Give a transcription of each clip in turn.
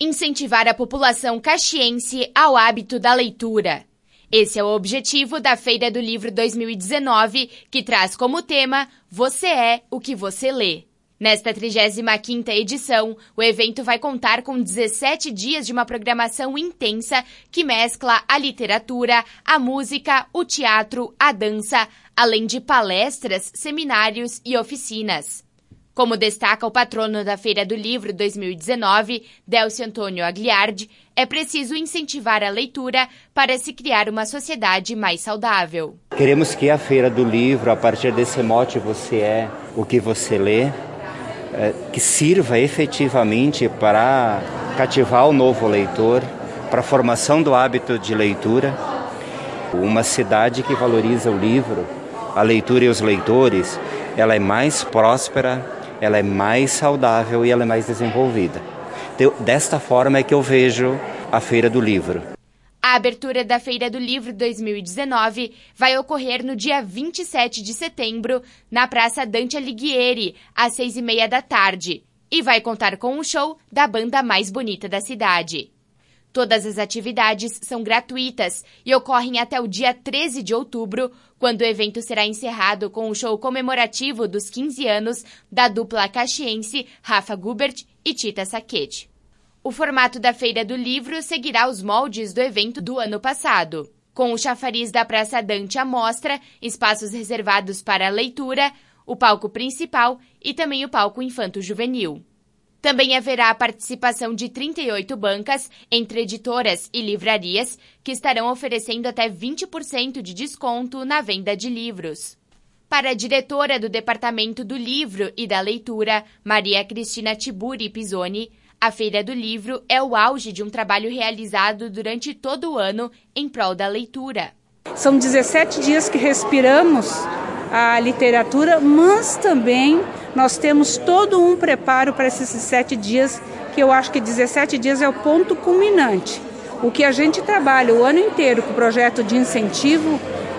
incentivar a população caxiense ao hábito da leitura. Esse é o objetivo da Feira do Livro 2019, que traz como tema Você é o que você lê. Nesta 35ª edição, o evento vai contar com 17 dias de uma programação intensa que mescla a literatura, a música, o teatro, a dança, além de palestras, seminários e oficinas. Como destaca o patrono da Feira do Livro 2019, Delcio Antônio Agliardi, é preciso incentivar a leitura para se criar uma sociedade mais saudável. Queremos que a Feira do Livro, a partir desse mote Você é o que você lê, que sirva efetivamente para cativar o novo leitor, para a formação do hábito de leitura. Uma cidade que valoriza o livro, a leitura e os leitores, ela é mais próspera, ela é mais saudável e ela é mais desenvolvida. Então, desta forma é que eu vejo a Feira do Livro. A abertura da Feira do Livro 2019 vai ocorrer no dia 27 de setembro, na Praça Dante Alighieri, às 6h30 da tarde, e vai contar com um show da banda mais bonita da cidade. Todas as atividades são gratuitas e ocorrem até o dia 13 de outubro, quando o evento será encerrado com o show comemorativo dos 15 anos da dupla caxiense Rafa Gubert e Tita Saquete. O formato da Feira do Livro seguirá os moldes do evento do ano passado, com o chafariz da Praça Dante à mostra, espaços reservados para a leitura, o palco principal e também o palco infanto-juvenil. Também haverá a participação de 38 bancas, entre editoras e livrarias, que estarão oferecendo até 20% de desconto na venda de livros. Para a diretora do Departamento do Livro e da Leitura, Maria Cristina Tiburi Pisoni, a Feira do Livro é o auge de um trabalho realizado durante todo o ano em prol da leitura. São 17 dias que respiramos a literatura, mas também nós temos todo um preparo para esses 17 dias, que eu acho que 17 dias é o ponto culminante. O que a gente trabalha o ano inteiro com o projeto de incentivo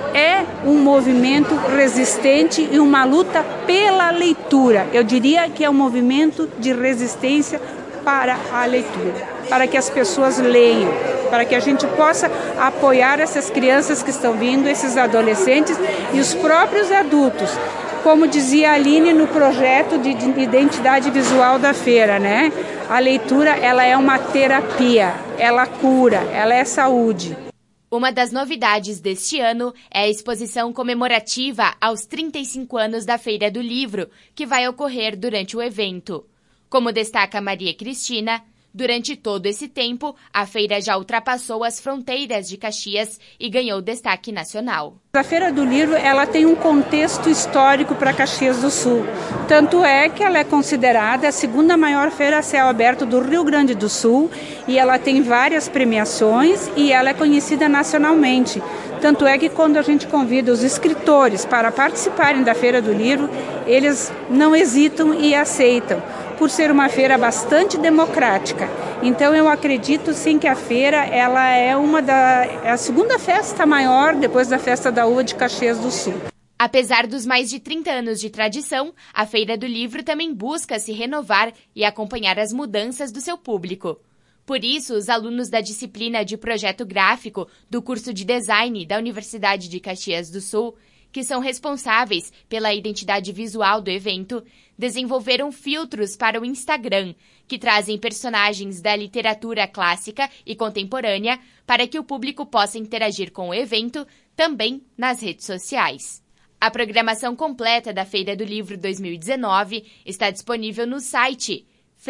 é um movimento resistente e uma luta pela leitura. Eu diria que é um movimento de resistência para a leitura, para que as pessoas leiam, para que a gente possa apoiar essas crianças que estão vindo, esses adolescentes e os próprios adultos. Como dizia a Aline no projeto de identidade visual da feira, né? A leitura, ela é uma terapia, ela cura, ela é saúde. Uma das novidades deste ano é a exposição comemorativa aos 35 anos da Feira do Livro, que vai ocorrer durante o evento. Como destaca Maria Cristina, durante todo esse tempo, a feira já ultrapassou as fronteiras de Caxias e ganhou destaque nacional. A Feira do Livro, ela tem um contexto histórico para Caxias do Sul. Tanto é que ela é considerada a segunda maior feira a céu aberto do Rio Grande do Sul e ela tem várias premiações e ela é conhecida nacionalmente. Tanto é que quando a gente convida os escritores para participarem da Feira do Livro, eles não hesitam e aceitam, por ser uma feira bastante democrática. Então eu acredito sim que a feira ela é a segunda festa maior depois da Festa da Uva de Caxias do Sul. Apesar dos mais de 30 anos de tradição, a Feira do Livro também busca se renovar e acompanhar as mudanças do seu público. Por isso, os alunos da disciplina de projeto gráfico do curso de design da Universidade de Caxias do Sul, que são responsáveis pela identidade visual do evento, desenvolveram filtros para o Instagram, que trazem personagens da literatura clássica e contemporânea para que o público possa interagir com o evento também nas redes sociais. A programação completa da Feira do Livro 2019 está disponível no site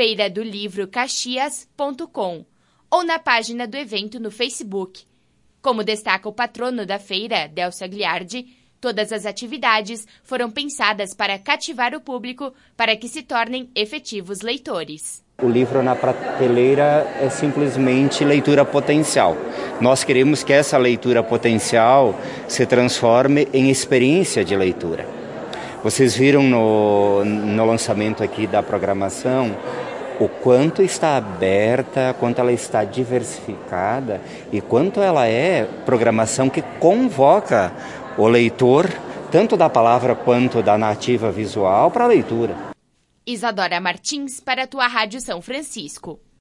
feiradolivrocaxias.com ou na página do evento no Facebook. Como destaca o patrono da feira, Delcio Agliardi, todas as atividades foram pensadas para cativar o público para que se tornem efetivos leitores. O livro na prateleira é simplesmente leitura potencial. Nós queremos que essa leitura potencial se transforme em experiência de leitura. Vocês viram no lançamento aqui da programação o quanto está aberta, quanto ela está diversificada e quanto ela é programação que convoca o leitor, tanto da palavra quanto da narrativa visual, para a leitura. Isadora Martins, para a tua Rádio São Francisco.